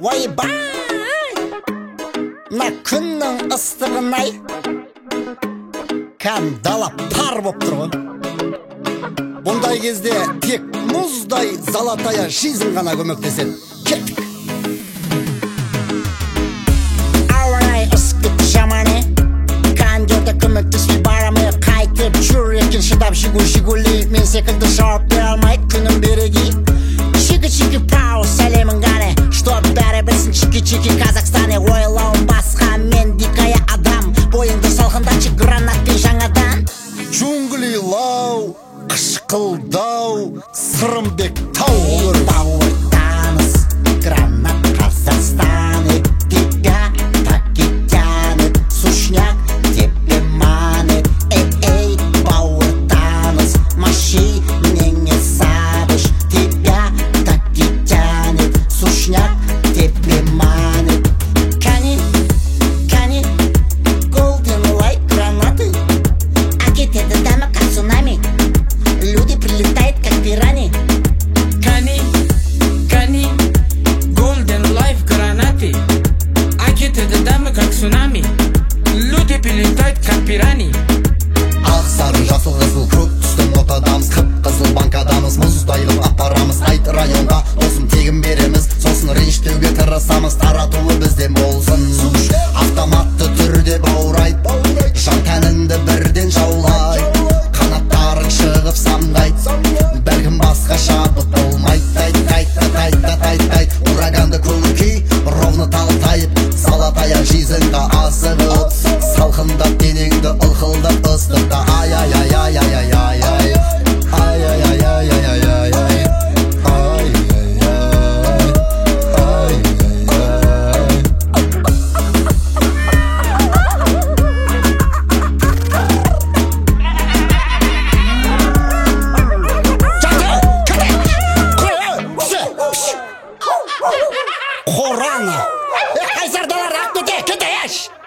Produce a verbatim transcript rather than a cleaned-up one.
ойбай, мына күннің ыстығын-ай, кәм дала пар боп тұр ғой. Бұндай кезде тек мұздай Золотая жизнь ғана көмектеседі. Кеттік. Ауа-райы ыстық жаманы, кондерді көмектеспей барамын, қайтып жүр екен шыдап жигу-жигули. Мен секілді жауап бере алмайды күнім береги. Чики-чики пау, сәлемін ғаны, что бәрі білсін чики-чики Казахстаны. Ойлауым басқа, мен дикая адам, бойыңды салқындатшы гранатпен жаңадан. Джунглилау, қышқылдау, Сырымбек тау olur. Бауыртаныз, гранат Казахстаны, тебя так и тянет, сушняк тебе манит. Эй-эй, бауыртаныз, маши мне не садишь, тебя так и тянет, сушняк тебе манит. Кани, кани, golden light гранаты, а кетеді дәмі как цунами. Люди прилетают как пирани. Кани, кани, golden life гранаты, а кетеді дәмі как цунами. Люди прилетают как пирани. Ақ сары жасыл қызыл көк түстің ортадамыз, қып-қызыл банкадамыз, мұздайлып апарамыз. Айт районға досым тегін береміз, сосын ренжтеуге тырысамыз, таратуы бізден болсын. Автоматты түрде баурайт, жан тәніңді бірден жаулай, қанаттарың шығып самғайт, бәлкім басқа шабыт болмайт. Тайт, тайт, тайт, тайт, тайт, ураганды көңіл-күй ровно талтайып, Золотая жизньға асығып, салқындап денеңді ылқылдап ыстықта. Ай-ай-ай-ай-ай-ай-ай, ай-ай-ай-ай-ай-ай-ай, Қораны, қайсардалар ақ кете, кете еш!